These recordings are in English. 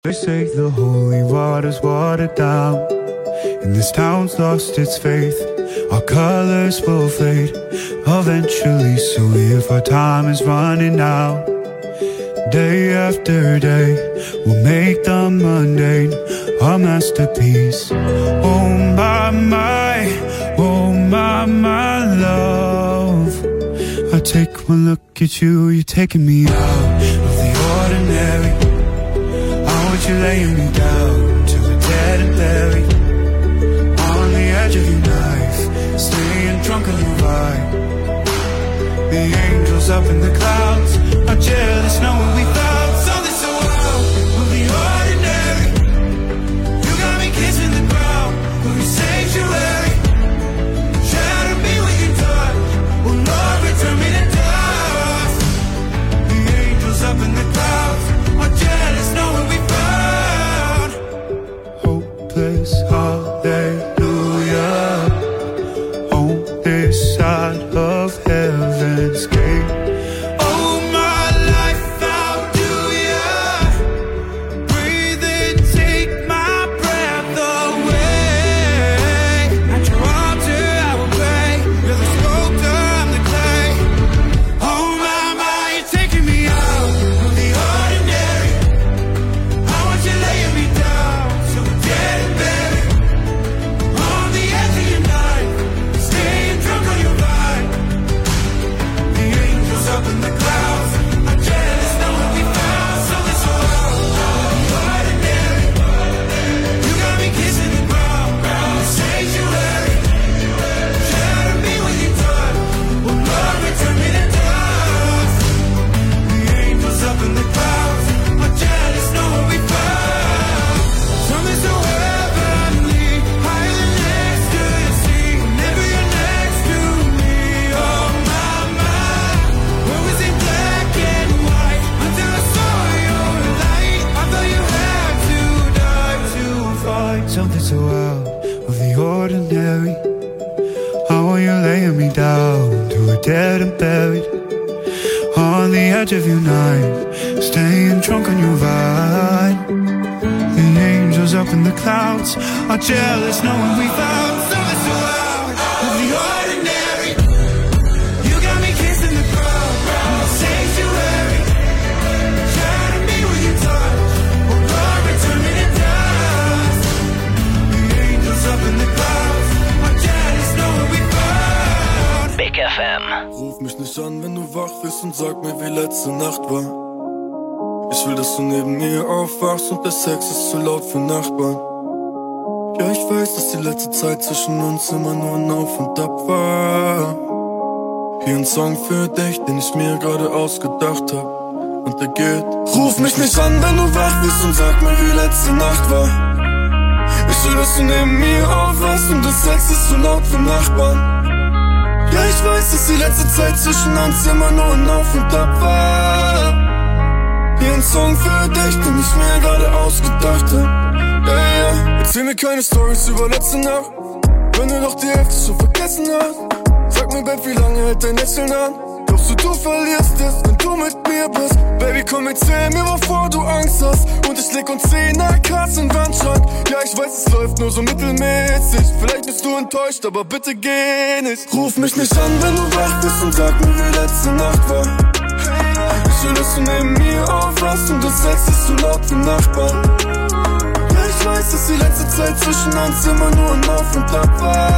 They say the holy water's watered down, and this town's lost its faith. Our colors will fade eventually, so if our time is running out, day after day, we'll make the mundane our masterpiece. Oh my, love. I take one look at you, you're taking me out of the ordinary. I want you laying me down to the dead and buried, on the edge of your knife, staying drunk on your vibe. The angels up in the clouds are jealous knowing we found something so wild of the ordinary. You got me kissing the ground of your sanctuary. Shatter me with your touch, oh Lord, return me to dust. The angels up in the clouds are jealous knowing we found hopeless hallelujah on this side of heaven's gate. Oh my life, how do ya breathe and take my breath away? At your altar I will pray. You're the sculptor, I'm the clay. Oh my, you're taking me out of the ordinary. I want you laying me down so we're dead and buried, on the edge of your night, staying drunk on your vibe. The angels up in the clouds are jealous knowing we found something so wild, the ordinary. You got me kissing the ground, the sanctuary. Shatter me with your touch, oh Lord, return me to dust. The angels up in the clouds are jealous knowing we found something so heavenly, higher than ecstasy. Whenever you're next to me, oh my, where was it black and white until I saw your light? I thought you had to die to find something so out of the ordinary. I want you laying me down to a dead and buried, on the edge of your night, staying drunk on your vine. The angels up in the clouds are jealous knowing we found something so out of the ordinary. You got me kissing the ground, the sanctuary. Shatter me with your touch, oh Lord, return me to dust. The angels up in the clouds are jealous knowing we found Big FM. Ruf mich nicht an, wenn du wach bist und sag mir, wie letzte Nacht war. Ich will, dass du neben mir aufwachst und der Sex ist zu laut für Nachbarn. Ja, ich weiß, dass die letzte Zeit zwischen uns immer nur ein Auf und Ab war. Hier ein Song für dich, den ich mir gerade ausgedacht hab, und der geht: Ruf mich nicht an, wenn du wach bist und sag mir, wie letzte Nacht war. Ich will, dass du neben mir aufwachst und der Sex ist zu laut für Nachbarn. Ja, ich weiß, dass die letzte Zeit zwischen uns immer nur ein Auf und Ab war. Hier ein Song für dich, den ich mir gerade ausgedacht hab. Yeah. Erzähl mir keine Storys über letzte Nacht, wenn du noch die Hälfte schon vergessen hast. Sag mir, Babe, wie lange hält dein Lächeln an? Glaubst du verlierst es, wenn du mit mir bist? Baby, komm, erzähl mir, wovor du Angst hast, und ich leg uns 10 AKs in den Wandschrank. Ja, ich weiß, es läuft nur so mittelmäßig. Vielleicht bist du enttäuscht, aber bitte geh nicht. Ruf mich nicht an, wenn du wach bist, und sag mir, wie letzte Nacht war. Ich will, dass du neben mir aufwachst und das Sex ist zu laut für Nachbarn. Ja, ich weiß, dass die letzte Zeit zwischen uns immer nur ein Auf und Ab war.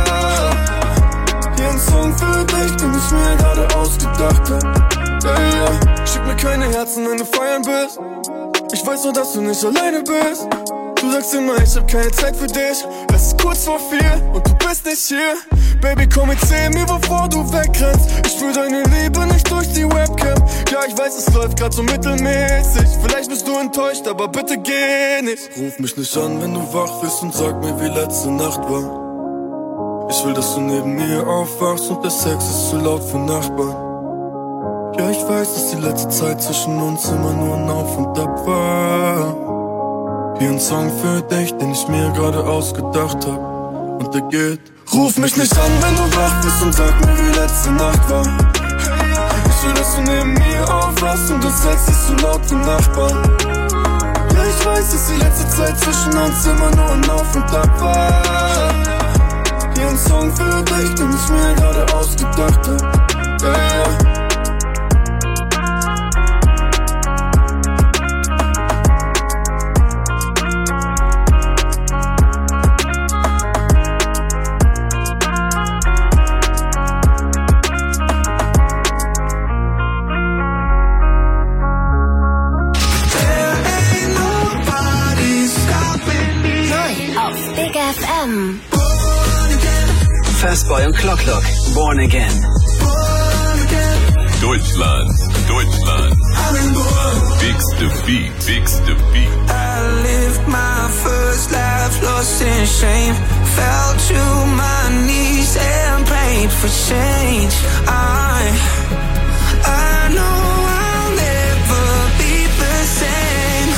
Hier ein Song für dich, den ich mir gerade ausgedacht hab. Yeah. Schick mir keine Herzen, wenn du feiern bist. Ich weiß nur, dass du nicht alleine bist. Du sagst immer, ich hab keine Zeit für dich. Es ist kurz vor 4 und du bist nicht hier. Baby, komm, erzähl mir, wovor du wegrennst. Ich spür deine Liebe nicht durch die Webcam. Ja, ich weiß, es läuft grad so mittelmäßig. Vielleicht bist du enttäuscht, aber bitte geh nicht. Ruf mich nicht an, wenn du wach bist, und sag mir, wie letzte Nacht war. Ich will, dass du neben mir aufwachst und der Sex ist zu laut für Nachbarn. Ja, ich weiß, dass die letzte Zeit zwischen uns immer nur ein Auf und Ab war. Hier ein Song für dich, den ich mir gerade ausgedacht hab, und der geht: Ruf mich nicht an, wenn du wach bist, und sag mir, wie letzte Nacht war. Ich will, dass du neben mir aufwachst und das Sex ist zu laut für Nachbarn. Ja, ich weiß, dass die letzte Zeit zwischen uns immer nur ein Auf und Ab war. Hier ein Song für dich, den ich mir gerade ausgedacht hab. Yeah. Fastboy und Clock, Born Again. Deutschland. Bigs the beat. I lived my first life lost in shame. Fell to my knees and prayed for change. I know I'll never be the same.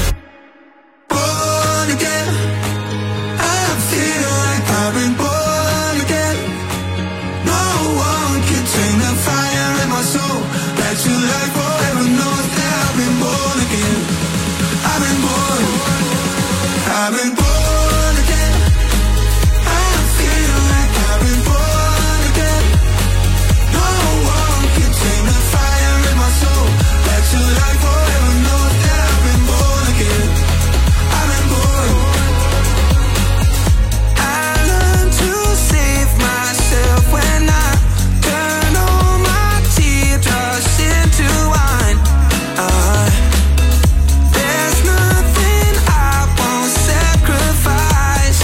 Born again. I feel like I've been born again. No one can tame the fire in my soul. That you like forever knows that I've been born again. I've been born again. I feel like I've been born again. No one can tame the fire in my soul. That you like forever knows that I've been born again. I've been born. I learned to save myself when I turn all my teardrops into wine. There's nothing I won't sacrifice.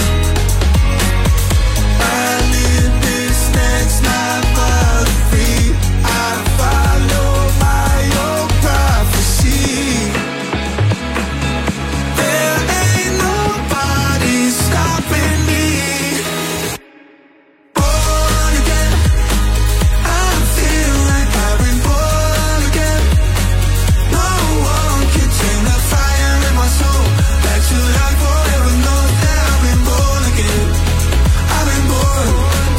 I live this next life for free. I follow my own prophecy. There ain't nobody stopping me. Born again. I feel like I've been born again. No one can tame the fire in my soul. That you like forever knows that I've been born again. I've been born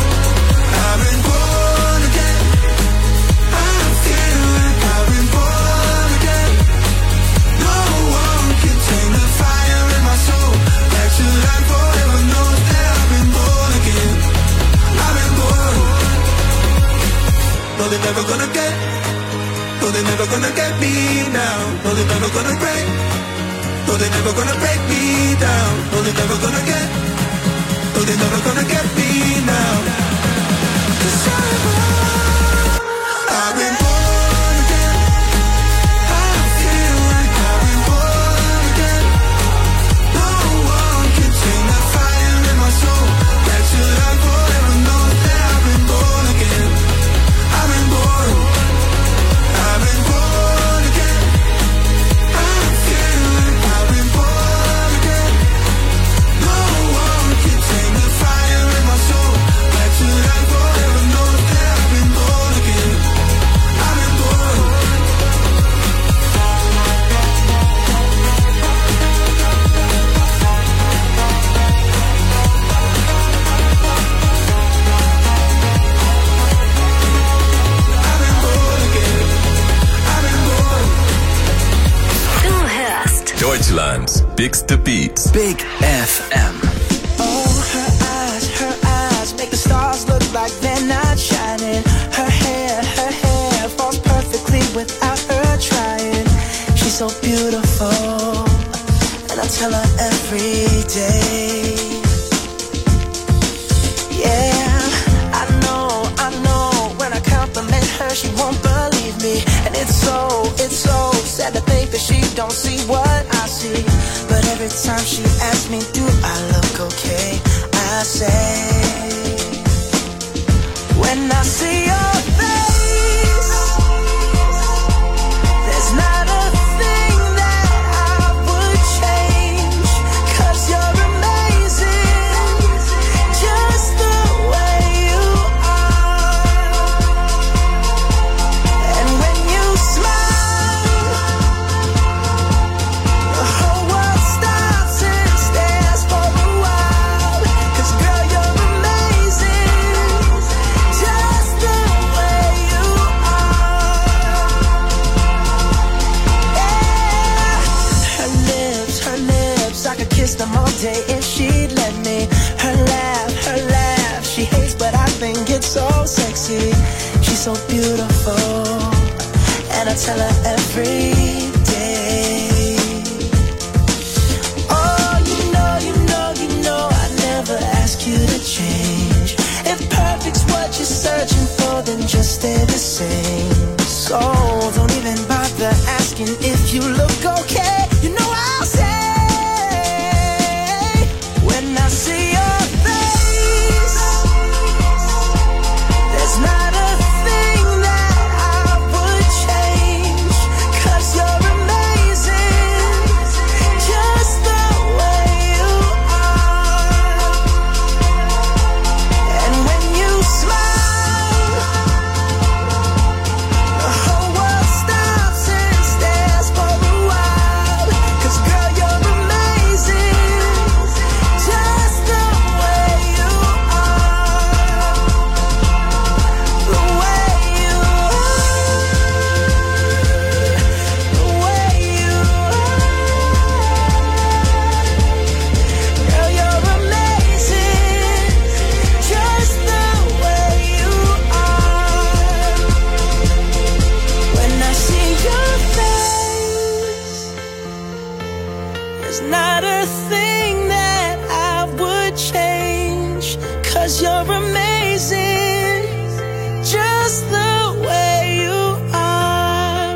again. I feel like I've been born again. No one can tame the fire in my soul. That you like forever knows that I've been born again. I've been born. No, they're never gonna get. No, they're never gonna get me now. No, they're never gonna break. No, they're never gonna break me down. No, they're never gonna get. No, they're never gonna get me now. 'Cause I've been born again. I feel like I've been born again. No one can tame the fire in my soul. That you like forever knows that I've been born again. I've been born again. I feel like I've been born again. No one can tame the fire in my soul. That you like forever knows that I've been born again. I've been born. I've been born again. I've been born. Du hörst Deutschlands bigste Beats. Big FM. Oh, her eyes make the stars look like they're not shining. Her hair falls perfectly without her trying. She's so beautiful, and I tell her every day. Yeah, I know, when I compliment her, she won't believe me. And it's so sad to think that she don't see what I see. But every time she asks me, do I look okay? I say, when I see your face, there's not a thing that I would change. 'Cause you're amazing, just the way you are. And when you smile, the whole world stops and stares for a while. 'Cause girl, you're day if she'd let me. Her laugh, she hates but I think it's so sexy. She's so beautiful, and I tell her every day. Oh, you know, I never ask you to change. If perfect's what you're searching for, then just stay the same. So don't even bother asking if you look okay. You know I'll say, when I see your face, there's not a thing that I would change, 'cause you're amazing, just the way you are. And when you smile, the whole world stops and stares for a while. 'Cause girl, you're amazing, just the way you are. The way you are. The way you are. Girl, you're amazing, just the way you are. When I see your face, there's not a thing that I would change, 'cause you're amazing, just the way you are.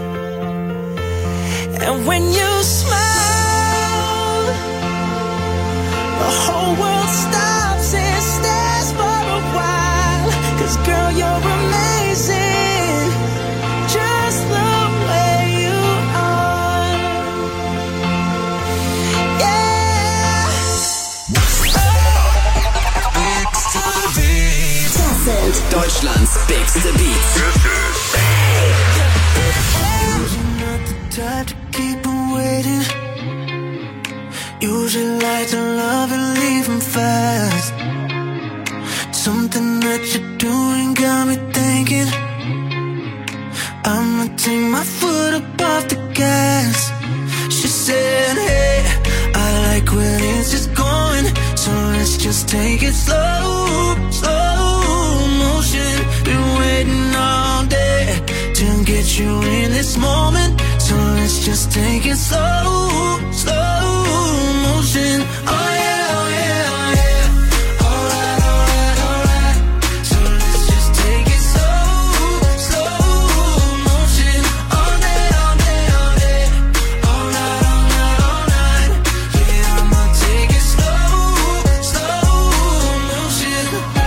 And when you smile, the whole world stops and stares for a while. 'Cause girl, you're amazing, just the way you are. Yeah. Das sind Deutschlands bigste Beats. Usually not the type to keep 'em waiting. Usually like to love and leave 'em fast. Something that you're doing got me thinking I'ma take my foot up off the gas. She said, hey, I like when it's just going, so let's just take it slow, slow motion. Been waiting all day to get you in this moment, so let's just take it slow, slow motion. Oh yeah, oh yeah, oh yeah. Alright, alright, alright. So let's just take it slow, slow motion. All day, all day, all day. All night, all night, all night. Yeah, I'ma take it slow, slow motion.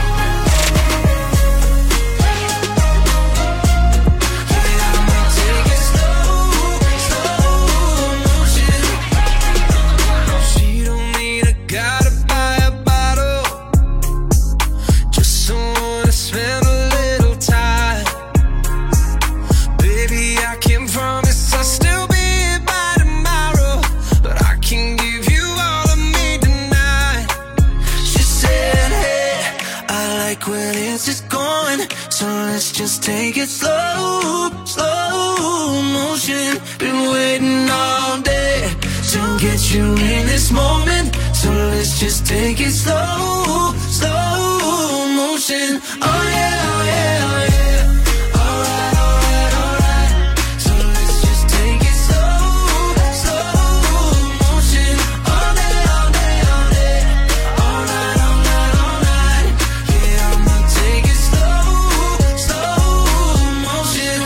Yeah, I'ma take it slow, slow motion. She don't need a guy to buy a bottle, just someone to spend a little time. Baby, I can't promise I'll still be here by tomorrow, but I can give you all of me tonight. She said, hey, I like when it's just going, so let's just take it slow, slow motion. Been waiting all day to get you in this moment, so let's just take it slow, slow motion. Oh yeah, oh yeah, oh yeah. Alright, alright, alright. So let's just take it slow, slow motion. All day, all day, all day. All night, all night, all night. Yeah, I'ma take it slow, slow motion.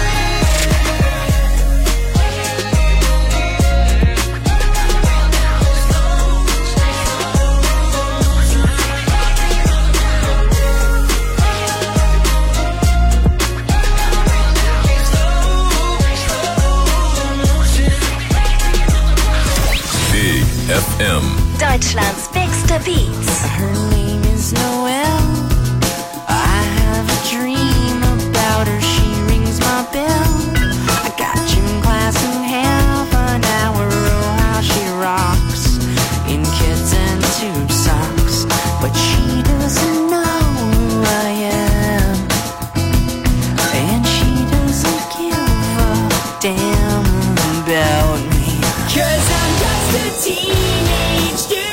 Big FM. Deutschlands bigste Beats. Her name is Noelle. I have a dream about her. She rings my bell. I got gym class in half an hour. Oh, how she rocks in kids and tube socks. But she doesn't know who I am, and she doesn't give a damn about me. 'Cause I'm just a teenage dude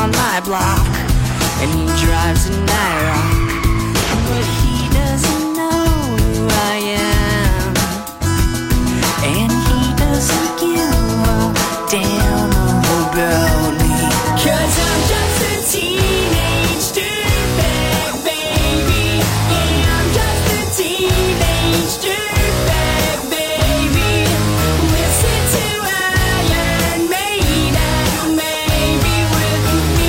on my block, and he drives a Nyrock, but he doesn't know who I am, and he doesn't give a damn about me. 'Cause I'm just a teenage dirtbag, baby. Yeah, I'm just a teenage dirtbag, baby. Listen to Iron Maiden, maybe with me.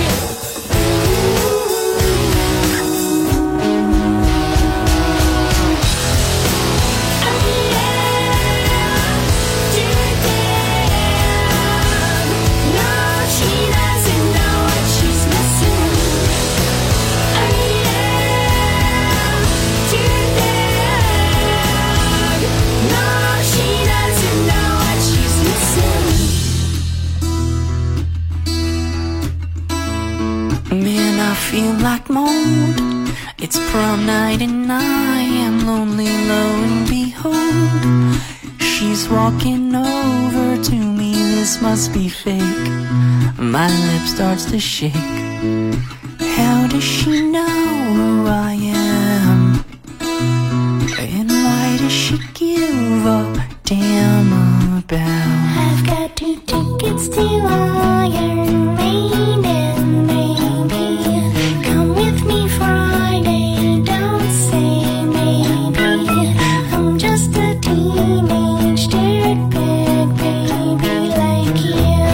Man, I feel like mold. It's prom night and I am lonely, lo and behold, she's walking over to me. This must be fake. My lip starts to shake. How does she know who I am? And why does she give a damn about? I've got 2 tickets to Iron Maiden, baby. Come with me Friday, don't say maybe. I'm just a teenage dirtbag, baby, like you.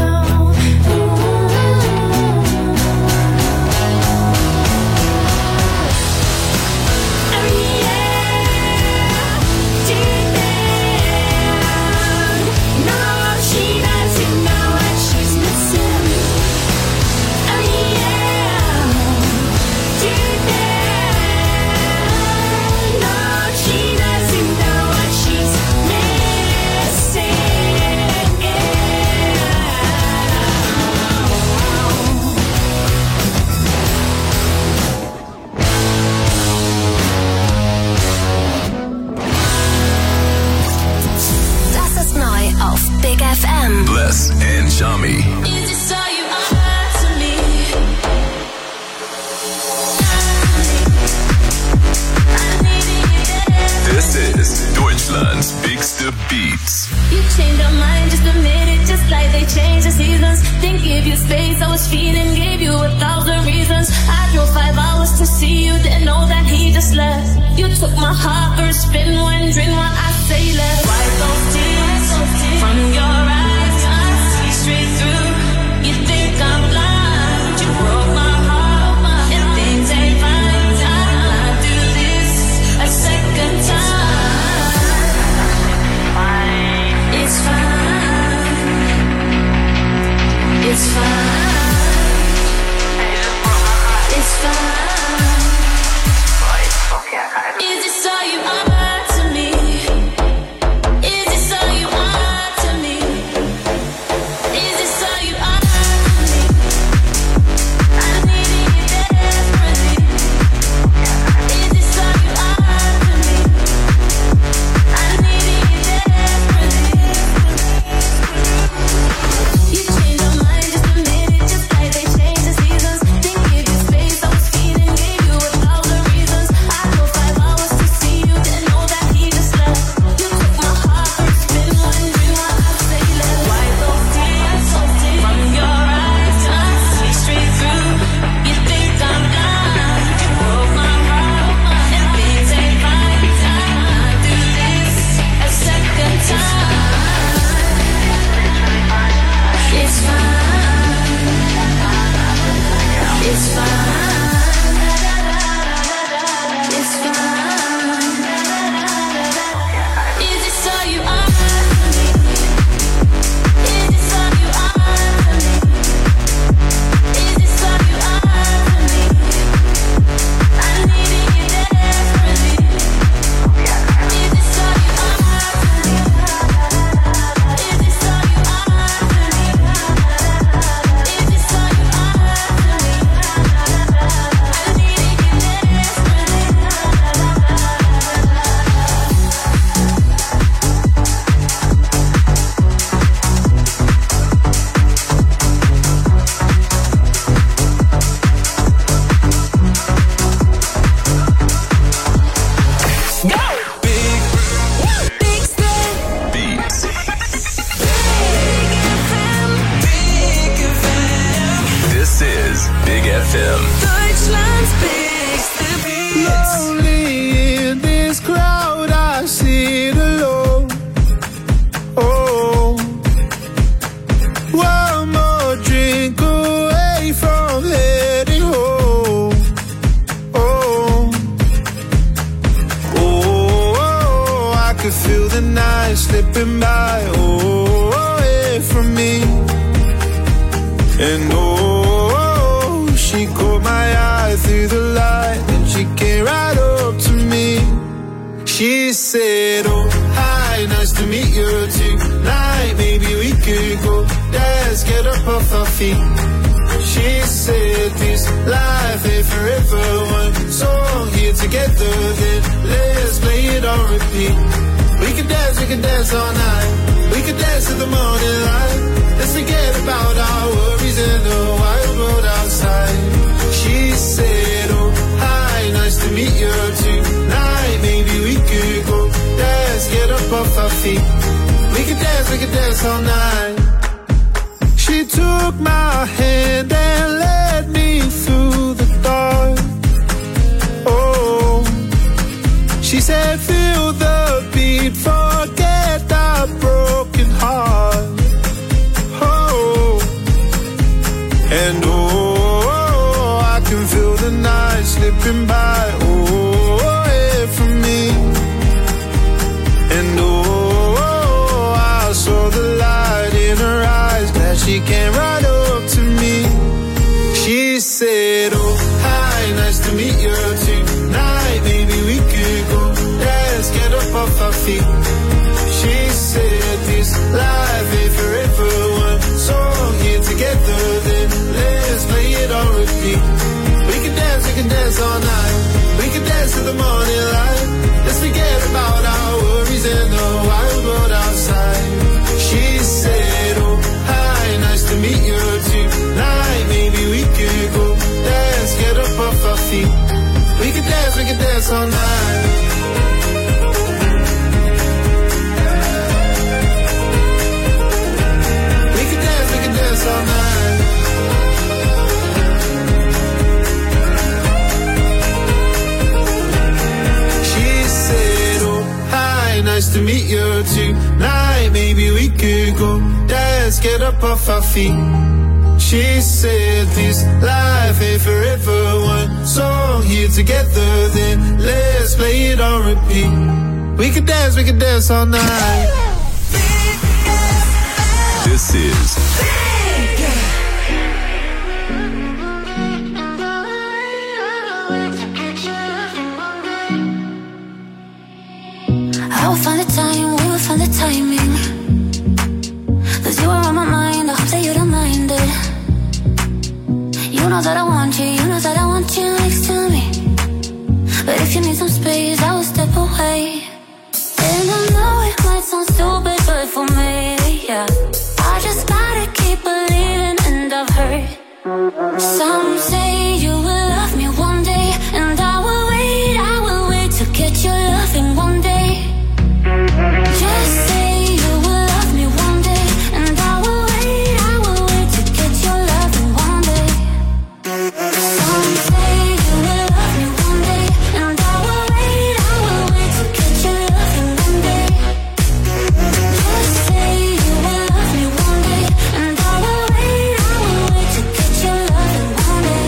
Oh yeah, dirtbag. No, she doesn't know what she's missing. Oh yeah, dirtbag. No, she doesn't know what she's missing. Das ist neu auf Big FM. Bless and Shami. Is this all you are to me? This is Deutschland's Bigste Beats. You changed your mind, just admit it, just like they changed the seasons. Didn't give you space, I was feeling, gave you 1,000 reasons. I drove 5 hours to see you, didn't know that he just left. You took my heart for a spin, wondering why I say left. Wipe those tears from your eyes, I see straight through. You think I'm blind, you broke my heart, and things ain't fine. I'll do this a second time. It's fine. It's fine. It's fine. Is this all you are to me? Is this all you are to me? Is this all you are to me? I needed you desperately. Is this all you are to me? I needed you desperately. You changed your mind, just admit it, just like they changed the seasons. Didn't give you space, I was feeling, gave you 1,000 reasons. I drove 5 hours to see you, didn't know that is Big FM. Deutschland's bigste Beats. Lonely in this crowd, I sit alone. Oh, one more drink away from heading home. I could feel the night slipping by, away from me. And she caught my eye through the light, and she came right up to me. She said, oh, hi, nice to meet you tonight. Maybe we could go dance, get up off our feet. She said, this life ain't forever. One song here together, then let's play it on repeat. We can dance all night. We can dance to the morning light. Let's forget about our worries in the wild world outside. She said, oh, hi, nice to meet you tonight. Maybe we could go dance, get up off our feet. We can dance all night. She took my hand and led me through the dark. Oh, she said, feel the beat, forget that broken heart. Oh, and I can feel the night slipping by, away from me. And I saw the light in her eyes, glad she came right up to me. She said, oh, hi, nice to meet you tonight. Maybe we could go dance, get up off our feet. She said, this life ain't forever. One song here together, then let's play it on repeat. We can dance all night. We can dance to the morning light. Let's forget about our worries in the wild world outside. She said, oh, hi, nice to meet you tonight. Maybe we could go dance, get up off our feet. We can dance all night. We can dance all night. She said, oh, hi, nice to meet you tonight. Maybe we could go dance, get up off our feet. She said, this life ain't forever. One song here together, then let's play it on repeat. We can dance all night. This is I will find the time, we will find the timing. 'Cause you are on my mind, I hope that you don't mind it. You know that I want you, you know that I want you next to me. But if you need some space, I will step away. And I know it might sound stupid, but for me, yeah, I just gotta keep believing, and I've heard some say you will love me one day. And I will wait to get your loving one day. Just say you will love me one day, and I will wait to get your loving one day. Some say you will love me one day, and I will wait to get your loving one day. Just say you will love me one day, and I will wait to get your loving one day.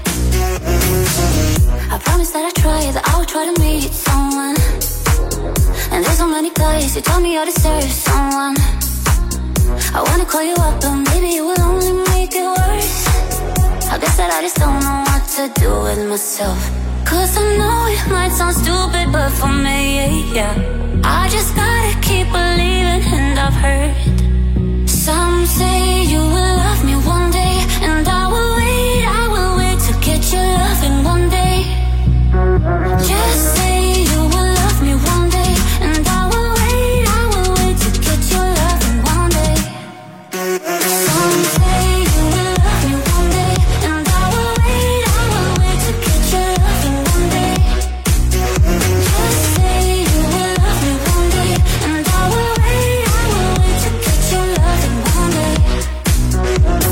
I promise that I try, that I will try to meet someone. And there's so many guys who tell me I deserve someone. I wanna call you up, but maybe it will only make it worse. I guess that I just don't know what to do with myself. 'Cause I know it might sound stupid, but for me, yeah, I just gotta keep believing, and I've heard some say you will love me one day. And I will wait to get your loving one day. Just say you will love me one day, and I will wait to get your loving one day. Some say you will love me one day, and I will wait to get your loving one day. Just say you will love me one day, and I will wait to get your loving one day.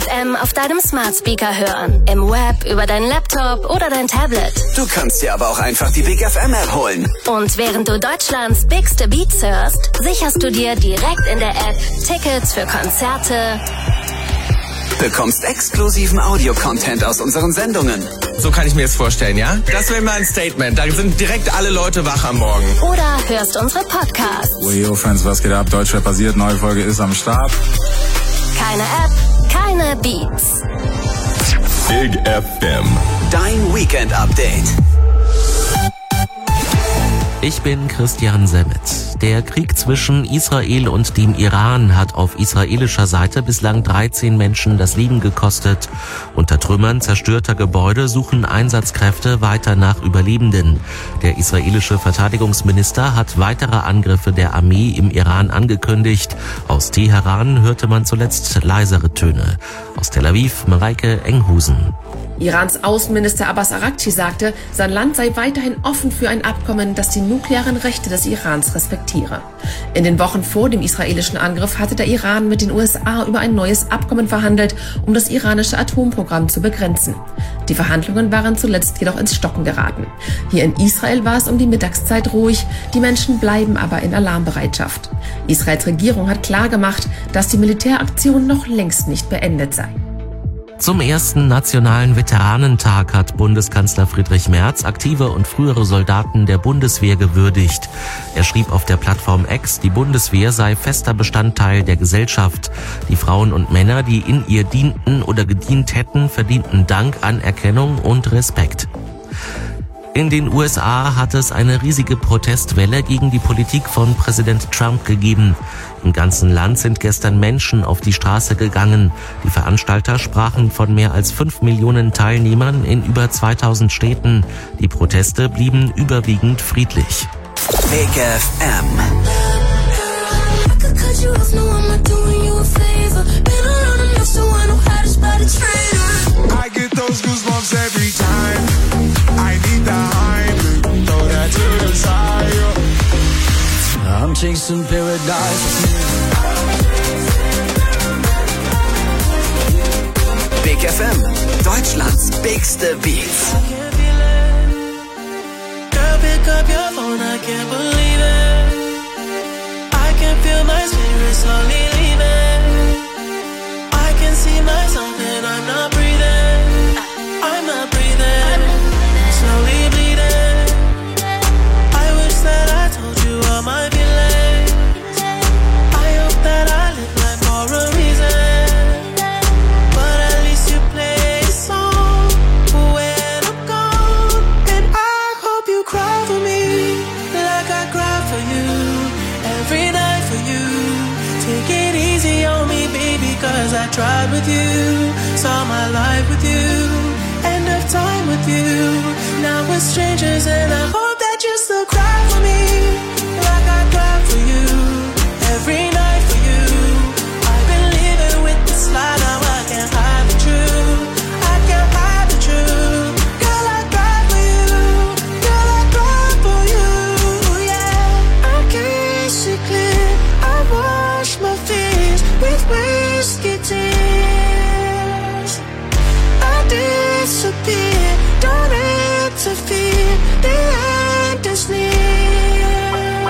FM auf deinem Smart Speaker hören. Im Web, über deinen Laptop oder dein Tablet. Du kannst dir aber auch einfach die Big FM App holen. Und während du Deutschlands bigste Beats hörst, sicherst du dir direkt in der App Tickets für Konzerte, Bekommst exklusiven Audio-Content aus unseren Sendungen. So kann ich mir das vorstellen, ja? Das wäre mal ein Statement. Da sind direkt alle Leute wach am Morgen. oder hörst unsere Podcasts. Yo, Friends, was geht ab? Deutschrap passiert, neue Folge ist am Start. Keine App, keine Beats. Big FM. Dein Weekend-Update. Ich bin Christian Semmet. Der Krieg zwischen Israel und dem Iran hat auf israelischer Seite bislang 13 Menschen das Leben gekostet. Unter Trümmern zerstörter Gebäude suchen Einsatzkräfte weiter nach Überlebenden. Der israelische Verteidigungsminister hat weitere Angriffe der Armee im Iran angekündigt. Aus Teheran hörte man zuletzt leisere Töne. Aus Tel Aviv, Mareike Enghusen. Irans Außenminister Abbas Araghchi sagte, sein Land sei weiterhin offen für ein Abkommen, das die nuklearen Rechte des Irans respektiere. In den Wochen vor dem israelischen Angriff hatte der Iran mit den USA über ein neues Abkommen verhandelt, um das iranische Atomprogramm zu begrenzen. Die Verhandlungen waren zuletzt jedoch ins Stocken geraten. Hier in Israel war es um die Mittagszeit ruhig, die Menschen bleiben aber in Alarmbereitschaft. Israels Regierung hat klargemacht, dass die Militäraktion noch längst nicht beendet sei. Zum ersten Nationalen Veteranentag hat Bundeskanzler Friedrich Merz aktive und frühere Soldaten der Bundeswehr gewürdigt. Er schrieb auf der Plattform X, die Bundeswehr sei fester Bestandteil der Gesellschaft. Die Frauen und Männer, die in ihr dienten oder gedient hätten, verdienten Dank, Anerkennung und Respekt. In den USA hat es eine riesige Protestwelle gegen die Politik von Präsident Trump gegeben. Im ganzen Land sind gestern Menschen auf die Straße gegangen. Die Veranstalter sprachen von mehr als 5 Millionen Teilnehmern in über 2000 Städten. Die Proteste blieben überwiegend friedlich. Big FM. I get those goosebumps every time. I need the hype, throw that to the side. I'm chasing paradise. Big FM. Deutschlands bigste Beats. Girl, pick up your phone, I can't believe it. I can feel my spirit slowly leaving. I can see myself and I'm not breathing. I'm not breathing. Slowly bleeding. I wish that I told you all my feelings. I hope that I live life for a reason. But at least you play a song when I'm gone. And I hope you cry for me like I cry for you. Every night for you. Take it easy on me, baby, cause I tried with you. Saw my life with you. End of time with you. Now we're strangers and I hope that you still cry for me like I cry for you. Every night for you. I've been living with this lie, now I can't hide the truth. I can't hide the truth. Girl, I cry for you. Girl, I cry for you. Yeah, I can't see clear. I wash my fears with whiskey tears. I disappear, don't interfere. The end is near.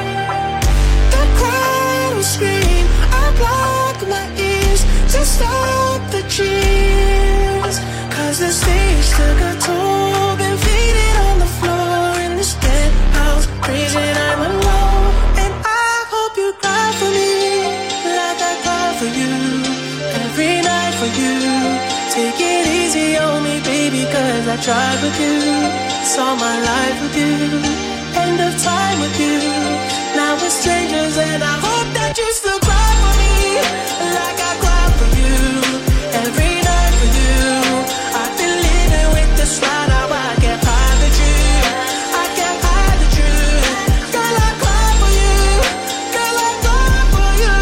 The crowd will scream. I block my ears to stop the cheers. Cause the stage took a toll. Been faded on the floor in this penthouse. Crazy, I'm alone. And I hope you cry for me like I cry for you. Every night for you. Take it easy on me, baby, cause I tried with you. Saw my life with you. End of time with you. Now we're strangers and I hope that you still cry for me like I cry for you. Every night for you. I've been living with this lie, now I can't hide the truth. I can't hide the truth. Girl, I cry for you. Girl, I cry for you.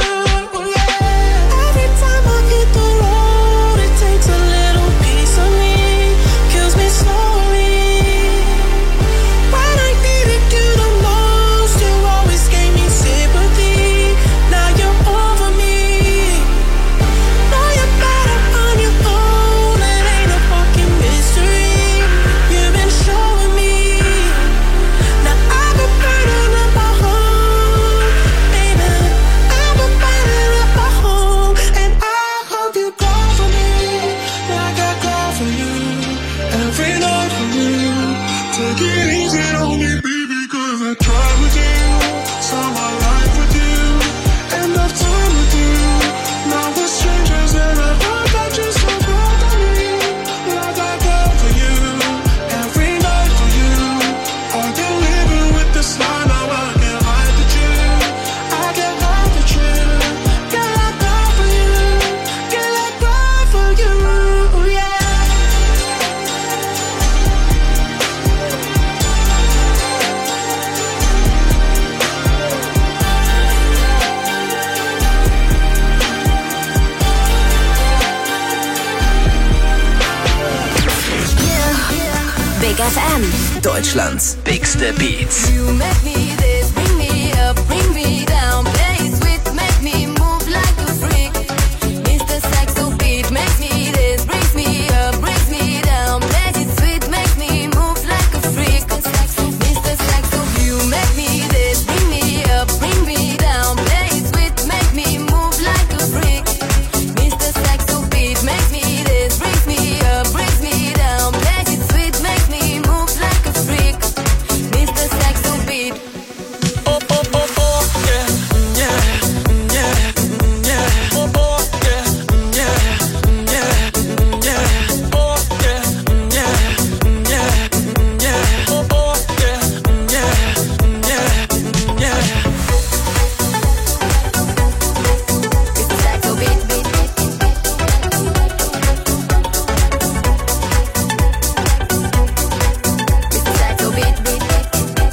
Yeah. Every time I hit the road, it takes a little piece of me, kills me slowly. When I needed you the most, you always gave me sympathy. FM. Deutschlands bigste Beats. You make me this, bring me up, bring me down. Play it sweet, make me move like a freak. Mr. Saxo beat makes me this, brings me up, brings me down. Play it sweet, make me move like a freak. Mr. Saxo, you make me this, bring me up, bring me down. Play it sweet, make me move like a freak. Mr. Saxo beat makes me this, brings me up, brings me down. Play it sweet, make me move like a freak. Mr. Saxo beat. Oh, oh, oh, oh, yeah, yeah, yeah, yeah. Oh, oh, yeah, yeah, yeah, yeah. Oh, yeah, yeah, yeah, yeah. Oh, oh, yeah, yeah, yeah, yeah. Mr. Saxo beat, beat, beat. Mr. Saxo beat, beat, beat.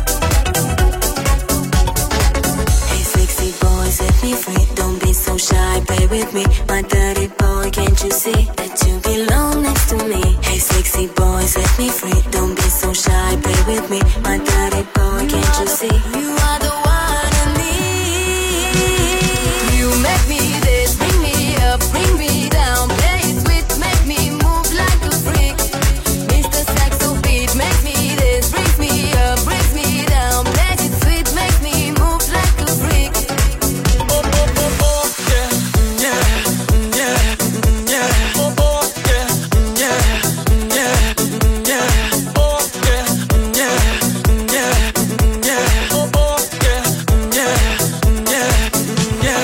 Hey, sexy boy, set me free. Don't be so shy, play with me. My dirty boy, can't you see that you belong next to me? Hey, sexy boy, set me free. Don't be so shy, play with me. My dirty boy, can't you see? You are the one I need. You make me this, bring me up, bring me down. Play it sweet, make me move like a freak. Mr. Saxo beat makes me this, brings me up, brings me down. Play it sweet, make me move like a freak. Oh, oh, oh, oh, yeah, yeah, yeah, yeah. Oh, oh, yeah, yeah, yeah, yeah. Oh, yeah, yeah, yeah, yeah. Oh, oh, yeah, yeah, yeah,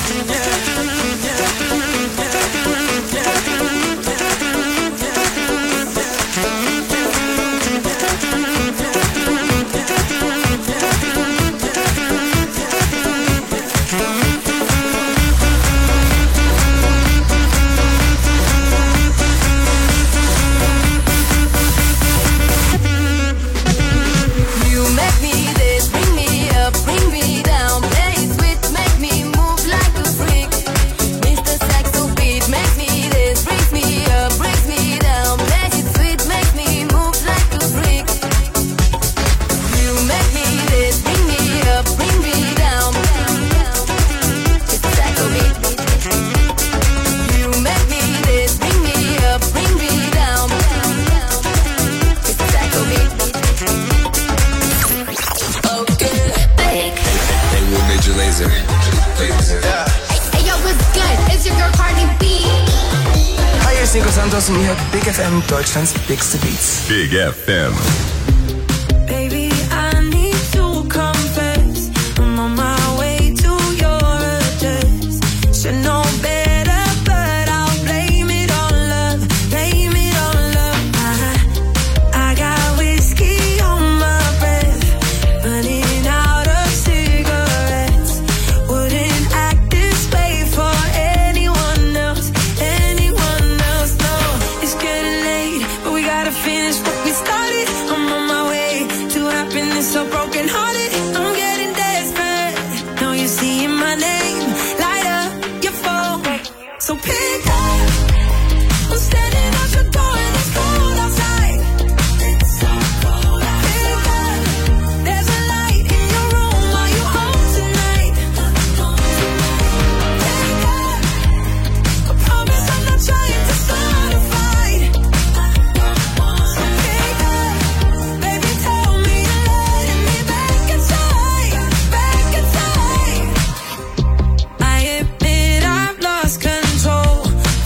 You make me this, bring me up, bring me down. Play it sweet, make me move like a freak. Mr. Saxo beat makes me this, brings me up, brings me down. Play it sweet, make me move like a freak. You make me this, bring me up, bring me down. Mr. Saxo beat. You make me this, bring me up, bring me down. Mr. Saxo beat. Big. Hey, Will Major Lazer. Hey yo, what's good? It's your girl Cardi B. Hi, hier ist Nico Santos und ihr hört Big FM, Deutschlands bigste Beats. Big FM. Baby, I need to confess. I'm on my way to your address. Should know better, but I'll blame it on love. Blame it on love. I got whiskey on my breath, running out of cigarettes. Wouldn't act this way for anyone else. Anyone else, no. It's getting late, but we gotta finish what we started. I'm on my way to happiness, so broken hearted. I'm getting desperate. Now you're seeing my name, light up your phone. So pick up. I'm standing at your door and it's cold outside. Pick up. There's a light in your room. Are you home tonight? Pick up. I promise I'm not trying to start a fight. So pick up. Baby, tell me you're letting me back inside. Back inside. I admit I've lost control.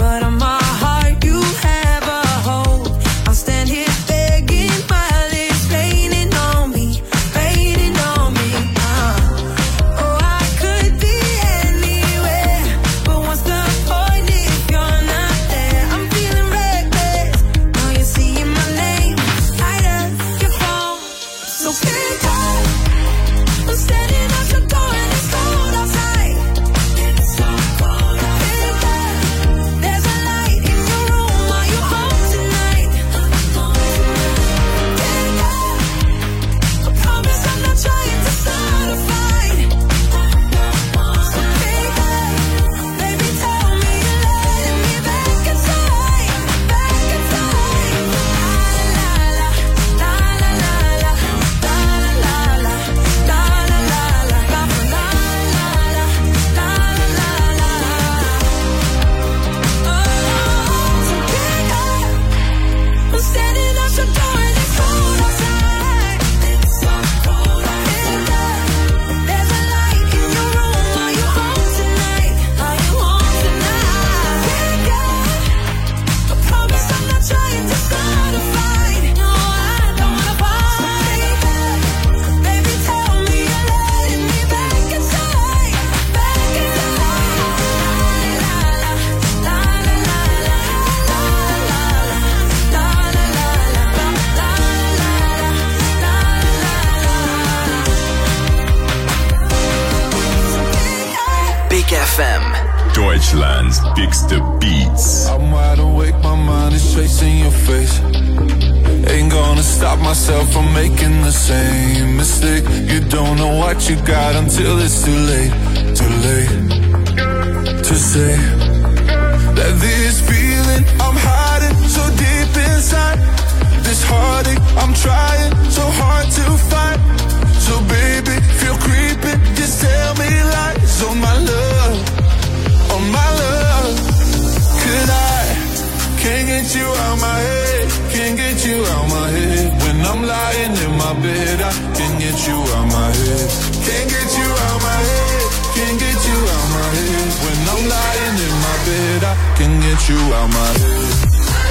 Deutschland's biggeste Beats. I'm wide awake, my mind is chasing your face. Ain't gonna stop myself from making the same mistake. You don't know what you got until it's too late. Too late to say that this feeling I'm hiding so deep inside. This heartache I'm trying so hard to find. So baby, feel creeping, just tell me lies on my love, on my love. Could I, can't get you out my head, can't get you out my head. When I'm lying in my bed, I can't get you out my head. Can't get you out my head, can't get you out my head. When I'm lying in my bed, I can't get you out my head.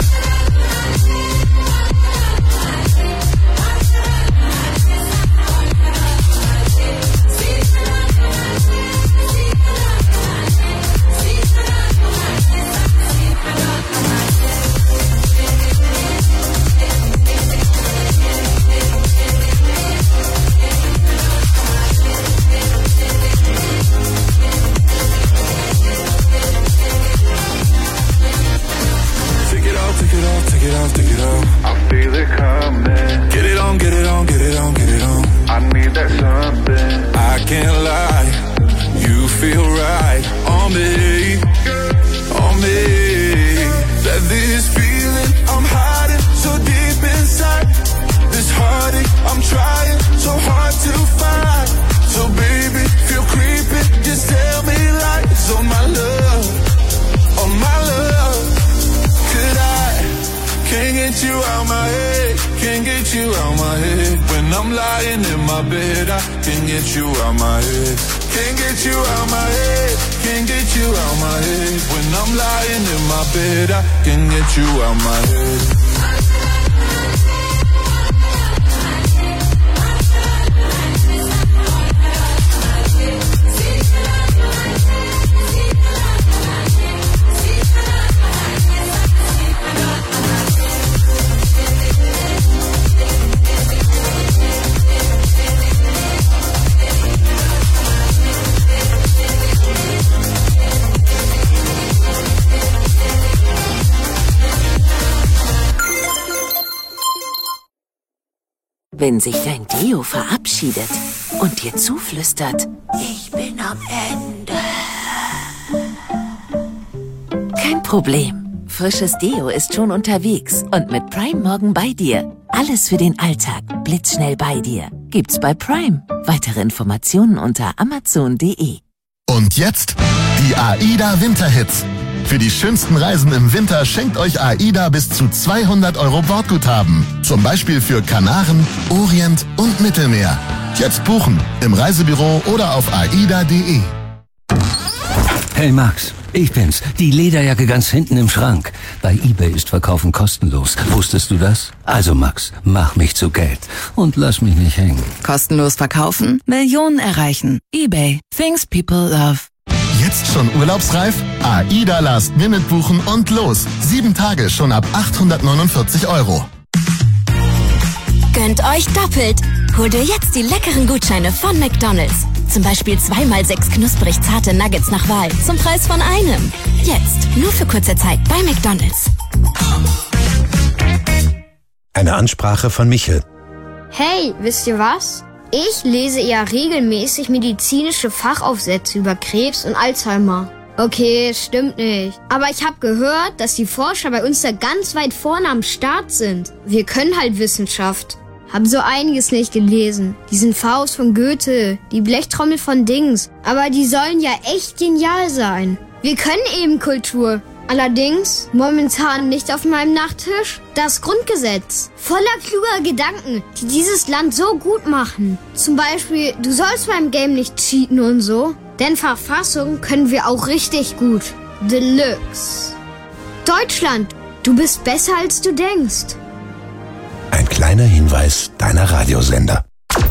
Take it off. I feel it coming. Get it on, get it on, get it on, get it on. I need that something. I can't lie, you feel right on me, on me. That this feeling I'm hiding so deep inside. This heartache I'm trying so hard to find. So baby, feel creeping, just tell me lies on my love, on my love. Could I, can't get you out my head, can't get you out my head. When I'm lying in my bed, I can't get you out my head. Can't get you out my head, can't get you out my head. When I'm lying in my bed, I can't get you out my head. Wenn sich dein Deo verabschiedet und dir zuflüstert, ich bin am Ende. Kein Problem. Frisches Deo ist schon unterwegs und mit Prime morgen bei dir. Alles für den Alltag, blitzschnell bei dir. Gibt's bei Prime. Weitere Informationen unter amazon.de. Und jetzt die AIDA Winterhits. Für die schönsten Reisen im Winter schenkt euch AIDA bis zu 200 € Bordguthaben. Zum Beispiel für Kanaren, Orient und Mittelmeer. Jetzt buchen im Reisebüro oder auf aida.de. Hey Max, ich bin's. Die Lederjacke ganz hinten im Schrank. Bei eBay ist Verkaufen kostenlos. Wusstest du das? Also Max, mach mich zu Geld und lass mich nicht hängen. Kostenlos verkaufen? Millionen erreichen. eBay. Things people love. Jetzt schon urlaubsreif? AIDA Last Minute buchen und los. 7 Tage schon ab 849 €. Gönnt euch doppelt. Hol dir jetzt die leckeren Gutscheine von McDonald's. Zum Beispiel 2x6 knusprig zarte Nuggets nach Wahl zum Preis von einem. Jetzt, nur für kurze Zeit bei McDonald's. Eine Ansprache von Michel. Hey, wisst ihr was? Ich lese ja regelmäßig medizinische Fachaufsätze über Krebs und Alzheimer. Okay, stimmt nicht. Aber ich habe gehört, dass die Forscher bei uns da ganz weit vorne am Start sind. Wir können halt Wissenschaft. Hab so einiges nicht gelesen. Diesen Faust von Goethe, die Blechtrommel von Dings. Aber die sollen ja echt genial sein. Wir können eben Kultur. Allerdings momentan nicht auf meinem Nachttisch das Grundgesetz. Voller kluger Gedanken, die dieses Land so gut machen. Zum Beispiel, du sollst beim Game nicht cheaten und so. Denn Verfassung können wir auch richtig gut. Deluxe. Deutschland, du bist besser als du denkst. Ein kleiner Hinweis deiner Radiosender.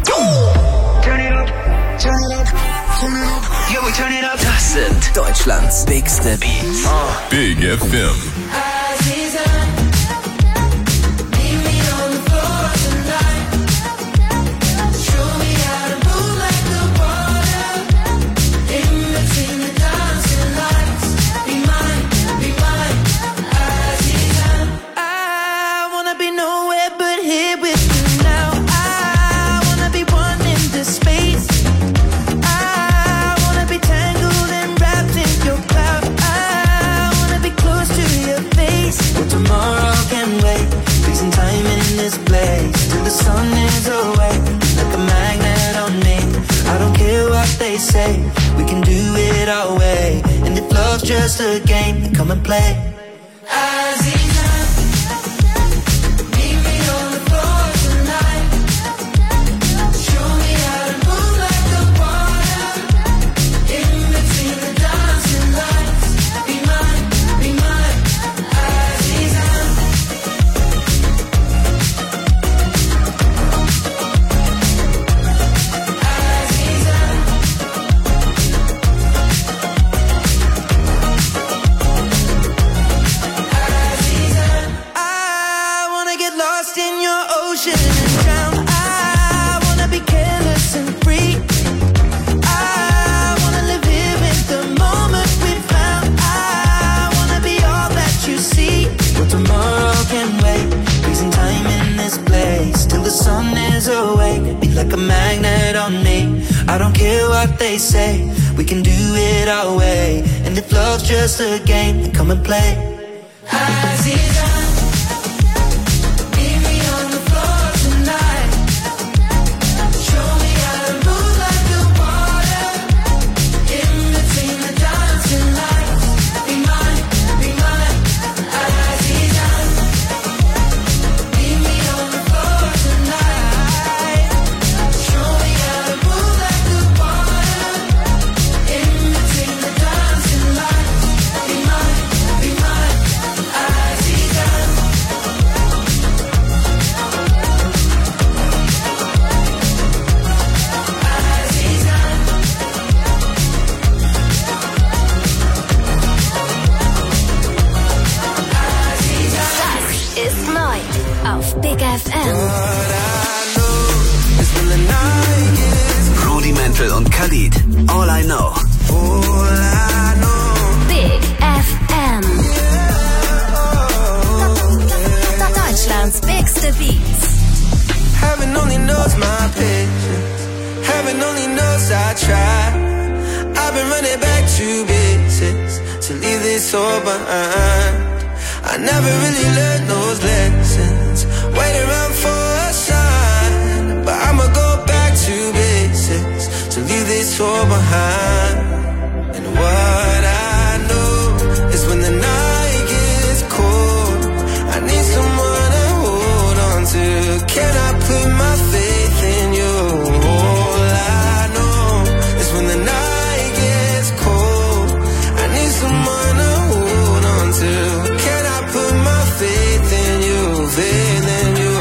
Das sind Deutschlands bigste Beats. Big FM. love's just a game, then come and play. I don't care what they say, we can do it our way. And if love's just a game, then come and play. Big FM. Rudimental und Khalid. All I know. Big FM. Deutschlands bigste Beats. Heaven only knows my patience. Heaven only knows I try. I've been running back to basics to leave this all behind. I never really learned those lessons. Wait around for a sign, but I'ma go back to basics to leave this all behind. And what I know is when the night gets cold, I need someone to hold on to. Can I put my faith in you? All I know is when the night gets cold, I need someone to hold on to. Can I put my faith in you, faith in you?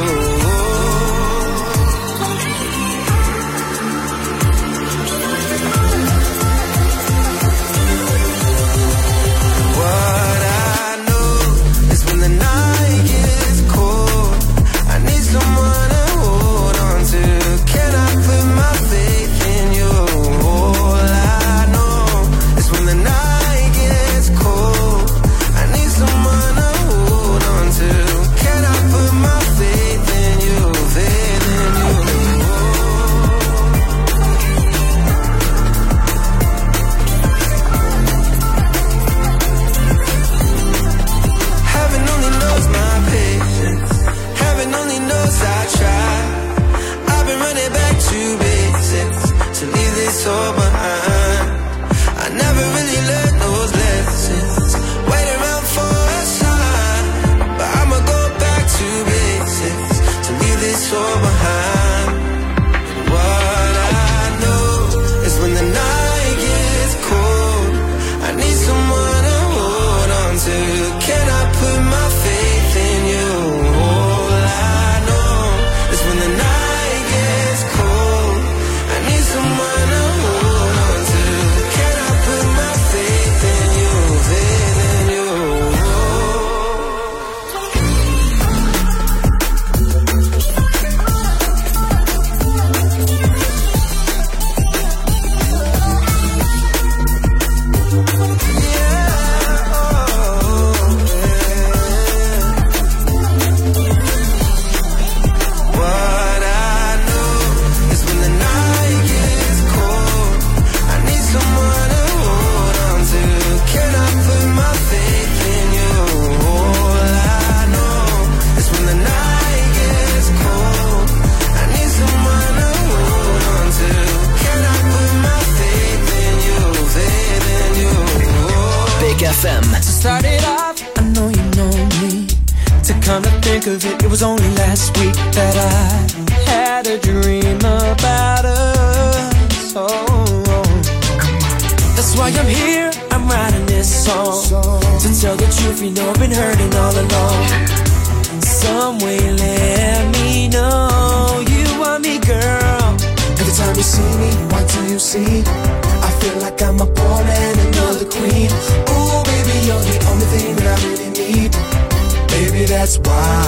FM. To start it off, I know you know me. To come to think of it, it was only last week that I had a dream about us. Oh. That's why I'm here, I'm writing this song. To tell the truth, you know I've been hurting all along. Some way let me know you want me, girl. Every time you see me, what do you see? I feel like I'm a pawn and another queen. Ooh, baby, you're the only thing that I really need. Baby, that's why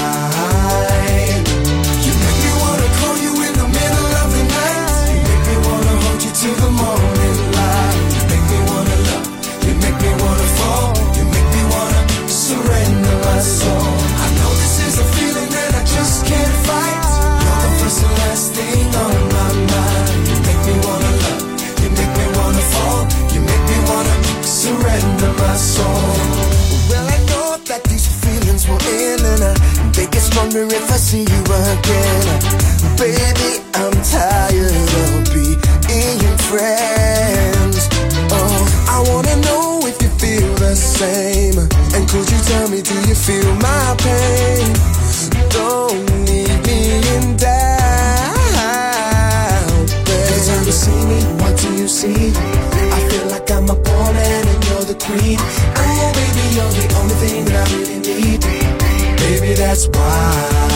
you make me wanna call you in the middle of the night. You make me wanna hold you till the morning light. You make me wanna love, you make me wanna fall. You make me wanna surrender my soul. I know this is a feeling that I just can't fight. You're the first and last thing on my mind. You make me wanna love, you make me wanna fall. You make me wanna surrender my soul. Well, I know that these feelings will end, and they get stronger if I see you again. Baby, I'm tired of being friends. Oh, I wanna know if you feel the same. And could you tell me, do you feel my pain? Don't leave me in doubt, baby. Every time you see me, what do you see? I feel like I'm a pawn and you're the queen. Oh, baby, you're the only thing that I really need. Baby, that's why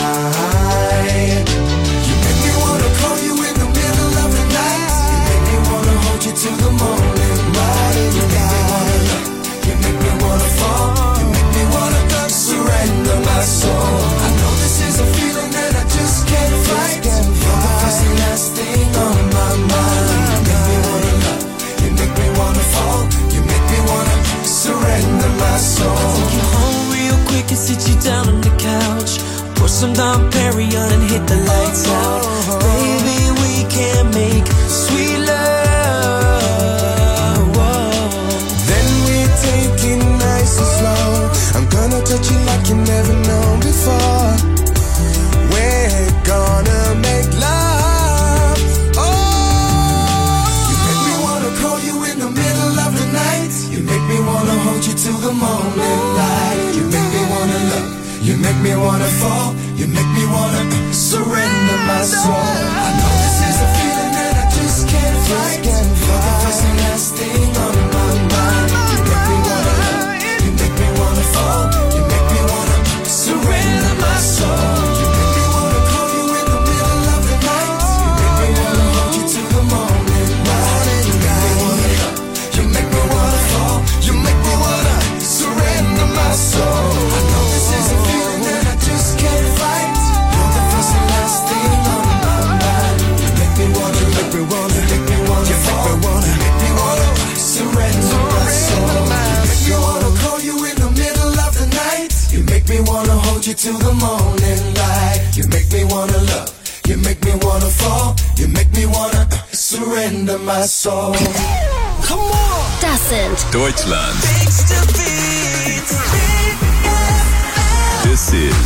you make me wanna call you in the middle of the night. You make me wanna hold you till the morning light. You make me wanna love, you make me wanna fall. You make me wanna surrender my soul. I know this is a feeling that I just can't fight. You're the first and last thing on my mind. You make me wanna love, you make me wanna fall. You make me wanna surrender my soul. Take you home real quick and sit you down on the couch. Pour some Dom Perignon and hit the lights out. Baby, we can make sweet love. Whoa. Then we take it nice and slow. I'm gonna touch you like you never known before. We're gonna make love. Oh, you make me wanna call you in the middle of the night. You make me wanna hold you till the morning light. You make me wanna love, you make me wanna fall. You make me wanna surrender my soul. I know this is a feeling that I just can't fight. You're the first and last thing on my mind. You make me wanna love, you make me wanna fall. You make me wanna surrender my soul. You make me wanna call you in the middle of the night. You make me wanna hold you till the morning light. You make me wanna love, you make me wanna fall. You make me wanna surrender my soul. I know this is a feeling that I just can't fight. You're the first and last thing on my mind. You make me wanna, you make me wanna, you make me wanna fall. You make me wanna surrender my soul. You make me wanna call you in the middle of the night. You make me wanna hold you till the morning light. You make me wanna love, you make me wanna fall. You make me wanna surrender my soul. Come on! Das sind Deutschland. Bigste Beats. This is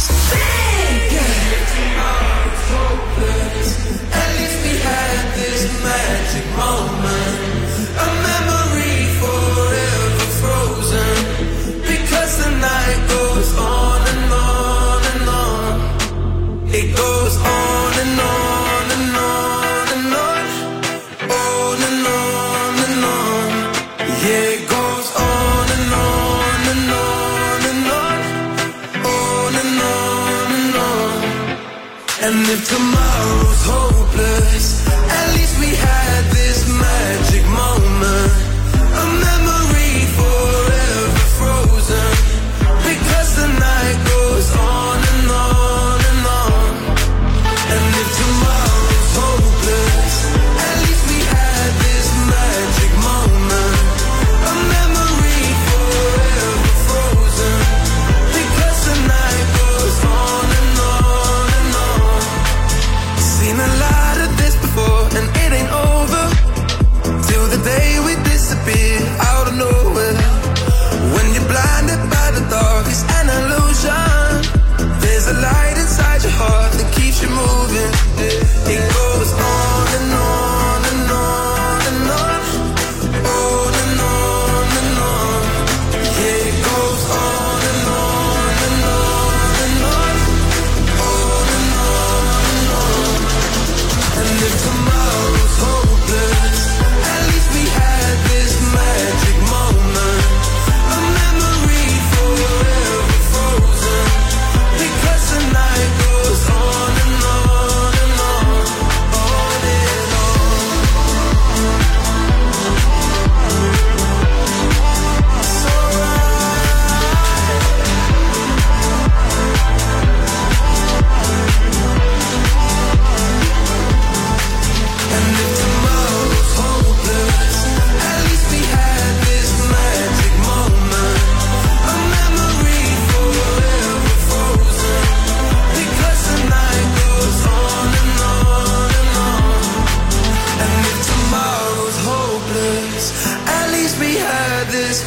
At least we had this magic moment, a memory forever frozen. Because the night goes on and on and on. It goes on and on and on and on. On and on and on. Yeah, it goes on and on and on and on. On and on and on. And if tomorrow's hopeless, at least we had this magic moment, a memory forever frozen. Because the night goes on and on and on. And if tomorrow's hopeless, at least we had this magic moment, a memory forever frozen. Because the night goes on and on and on. Seen a lot of this before, and it ain't over till the day we disappear.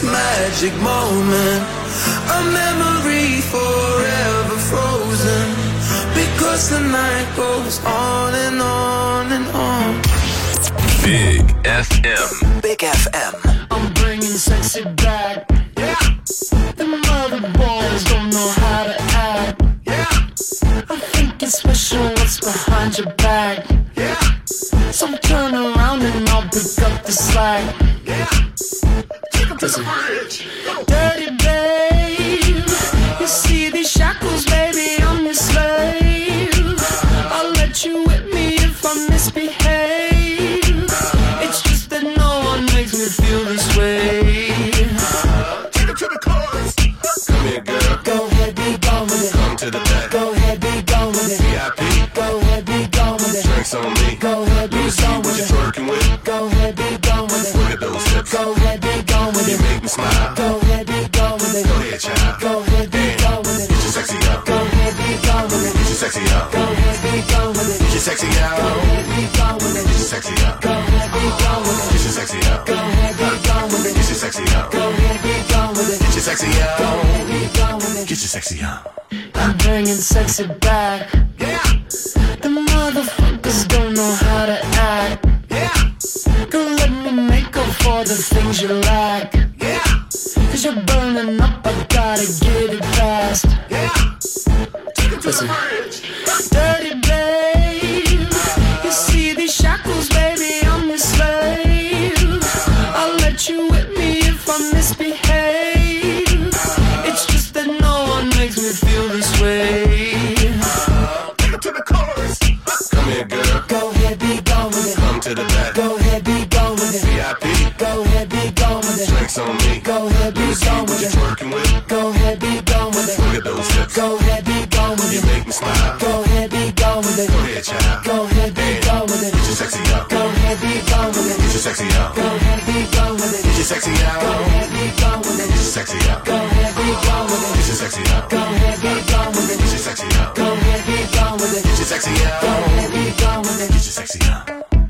magic moment, a memory forever frozen, because the night goes on and on and on. Big FM. Big FM. I'm bringing sexy back. Yeah. The mother boys don't know how to act. Yeah. I think it's special what's behind your back. Yeah. So turn around and I'll pick up the slack. Yeah. Take 'em to the bridge. Dirty babe, you see these shackles, baby, I'm your slave. I'll let you whip me if I misbehave. It's just that no one makes me feel this way. Take it to the chorus. Come here, girl. Go ahead, be gone with it. Come to the back. Go ahead, be gone with it. VIP. Go ahead, be gone with it. Drinks on me. Go ahead, be gone What with you it. twerking with? Go ahead, be gone with it. Look at those hips. Go ahead, be gone with You it. make me smile. Go ahead, be gone with it. Go ahead, child. Go ahead, be gone with it. Get your sexy out. Go ahead, be gone with it. Get your sexy out. Go ahead, be gone with it. Get your sexy out. Go ahead, be gone with it. Get your sexy out. Go ahead, be gone with it. Get your sexy out. Go ahead, be gone with it. Get your sexy out. Go ahead, be gone with it. Get your sexy out. Go ahead, be gone with it. Get your sexy out. I'm bringing sexy back. Yeah. The motherfuckers don't know how to act. Yeah. Go let me make up for the things you lack. Yeah. Cause you're burning up, I gotta get it fast. Yeah. Take it to the bridge. Dirty babe, you see these shackles, baby, I'm your slave. I'll let you whip me if I misbehave. It's just that no one makes me feel this way. Take it to the chorus. Come here, girl. Go ahead, be gone with it. Come to the back. Go ahead, be gone with it. VIP. Go ahead, be gone with it. Drinks on me. Go ahead, be gone What with you it. twerking with? Go ahead, be gone with it. Look at those hips. Go ahead, be gone with You it. make me smile. Go ahead, be gone with it. Go ahead, child. Go ahead, be gone with it. Get your sexy out. Go ahead, be gone with it. Get your sexy out. Go ahead, be gone with it. Get your sexy out. Go ahead, be gone with it. Get your sexy out. Go ahead, be gone with it. Get your sexy out. Go ahead, be gone with it. Get your sexy out. Go ahead, be gone with it. Get your sexy out. Go ahead, be gone with it. Get your sexy out.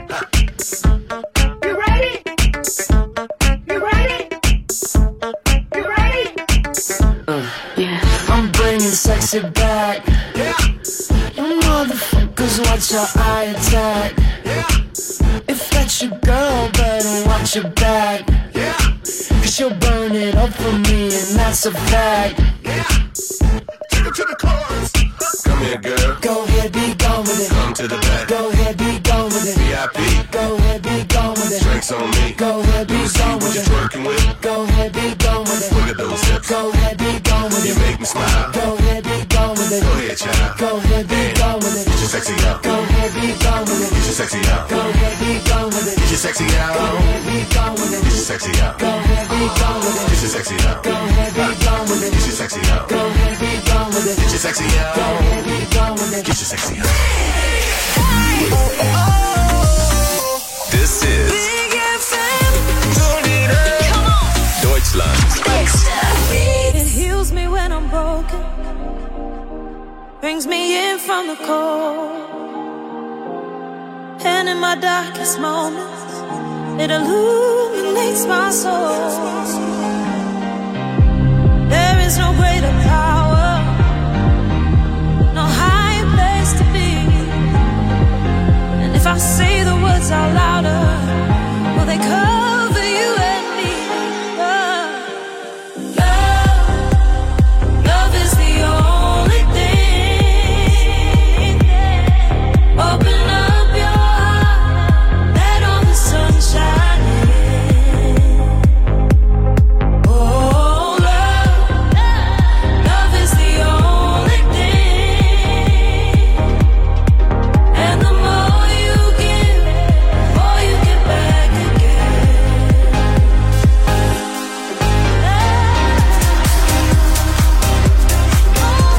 You ready? You ready? You ready? Yeah. I'm bringing sexy back. Yeah. You motherfuckers watch your eye attack. Yeah. If that's your girl, better watch your back. Yeah. Cause she'll burn it up for me, and that's a fact. Yeah. Take it to the chorus. Come here, girl. Go ahead, be gone with it. Come to the back. Go ahead, be gone with it. VIP. Go ahead, be gone with it. Drinks on me. Go ahead, be gone What with you it. twerking with? Go ahead, be gone with it. Look at those hips. Go ahead, be gone with You it. make me smile. Go ahead, be gone with it. Go ahead, child. Go ahead, be gone with it. Get your sexy out. Go ahead, be gone with it. Get your sexy out. Go ahead, be gone with it. Get your sexy out. Go ahead, be gone with it. Get your sexy out. Go ahead, be gone with it. Get your sexy out. Go ahead, be gone with it. Get your sexy out. Go ahead, be gone with it. Get your sexy out. Go ahead, be gone with it. Get your sexy out. This is Big FM. Deutschland's It heals me when I'm broken. Brings me in from the cold. And in my darkest moments, it illuminates my soul.